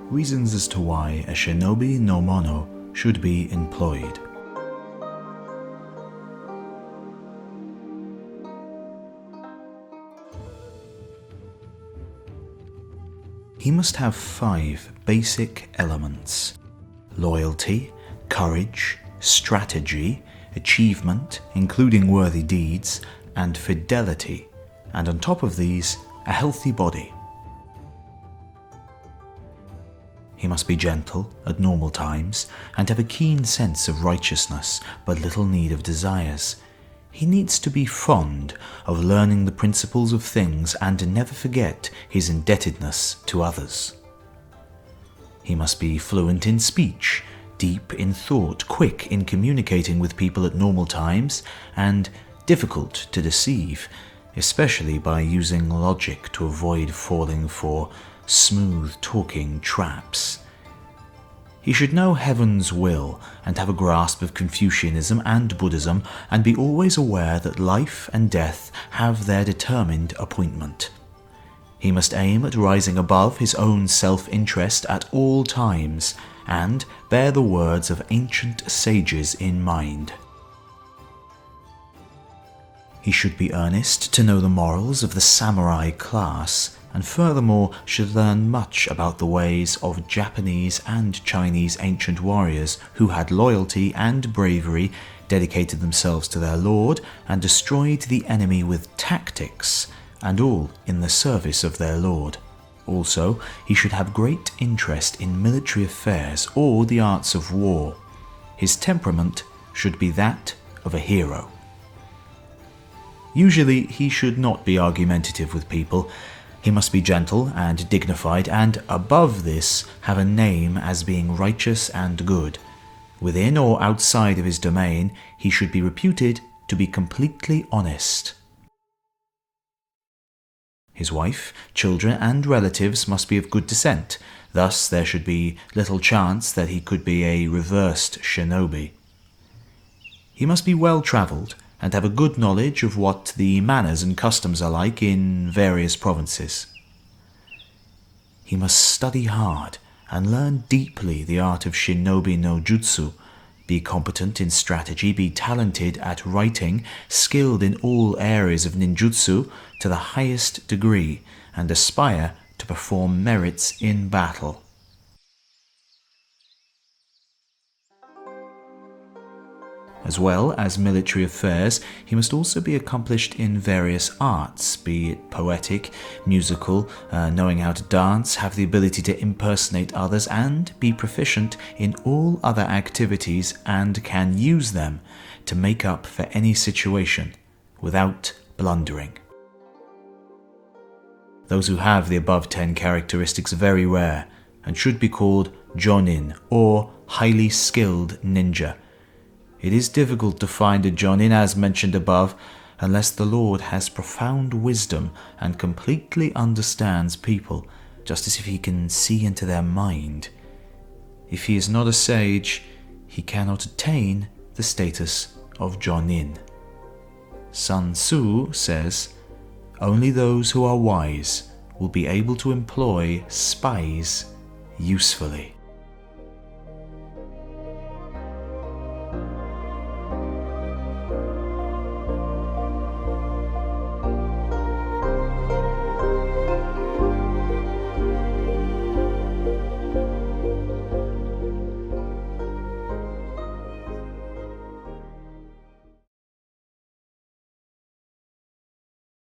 reasons as to why a shinobi no mono should be employed. He must have 5 basic elements: loyalty, courage, strategy, achievement, including worthy deeds, and fidelity, and on top of these, a healthy body. He must be gentle at normal times and have a keen sense of righteousness, but little need of desires. He needs to be fond of learning the principles of things and never forget his indebtedness to others. He must be fluent in speech, deep in thought, quick in communicating with people at normal times, and difficult to deceive, especially by using logic to avoid falling for smooth-talking traps. He should know heaven's will and have a grasp of Confucianism and Buddhism, and be always aware that life and death have their determined appointment. He must aim at rising above his own self-interest at all times, and bear the words of ancient sages in mind. He should be earnest to know the morals of the samurai class, and furthermore should learn much about the ways of Japanese and Chinese ancient warriors who had loyalty and bravery, dedicated themselves to their lord, and destroyed the enemy with tactics, and all in the service of their lord. Also, he should have great interest in military affairs or the arts of war. His temperament should be that of a hero. Usually, he should not be argumentative with people. He must be gentle and dignified, and above this, have a name as being righteous and good. Within or outside of his domain, he should be reputed to be completely honest. His wife, children, and relatives must be of good descent. Thus, there should be little chance that he could be a reversed shinobi. He must be well-travelled and have a good knowledge of what the manners and customs are like in various provinces. He must study hard and learn deeply the art of shinobi no jutsu, be competent in strategy, be talented at writing, skilled in all areas of ninjutsu to the highest degree, and aspire to perform merits in battle. As well as military affairs, he must also be accomplished in various arts, be it poetic, musical, knowing how to dance, have the ability to impersonate others, and be proficient in all other activities and can use them to make up for any situation without blundering. Those who have the above 10 characteristics are very rare and should be called jonin, or highly skilled ninja. It is difficult to find a jonin, as mentioned above, unless the Lord has profound wisdom and completely understands people, just as if he can see into their mind. If he is not a sage, he cannot attain the status of jonin. Sun Tzu says, "Only those who are wise will be able to employ spies usefully."